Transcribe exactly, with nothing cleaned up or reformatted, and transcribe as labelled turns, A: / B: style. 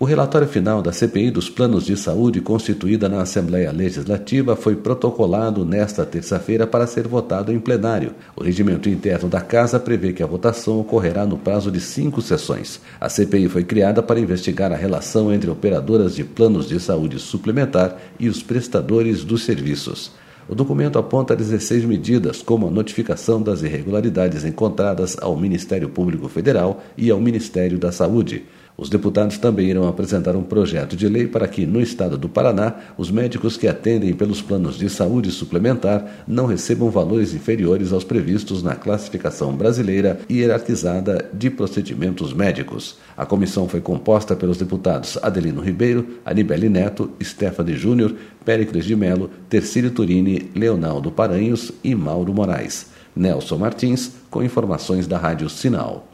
A: O relatório final da C P I dos Planos de Saúde, constituída na Assembleia Legislativa, foi protocolado nesta terça-feira para ser votado em plenário. O regimento interno da Casa prevê que a votação ocorrerá no prazo de cinco sessões. A C P I foi criada para investigar a relação entre operadoras de planos de saúde suplementar e os prestadores dos serviços. O documento aponta dezesseis medidas, como a notificação das irregularidades encontradas ao Ministério Público Federal e ao Ministério da Saúde. Os deputados também irão apresentar um projeto de lei para que, no estado do Paraná, os médicos que atendem pelos planos de saúde suplementar não recebam valores inferiores aos previstos na classificação brasileira hierarquizada de procedimentos médicos. A comissão foi composta pelos deputados Adelino Ribeiro, Anibele Neto, Stephanie Júnior, Péricles de Melo, Tercílio Turini, Leonardo Paranhos e Mauro Moraes. Nelson Martins, com informações da Rádio Sinal.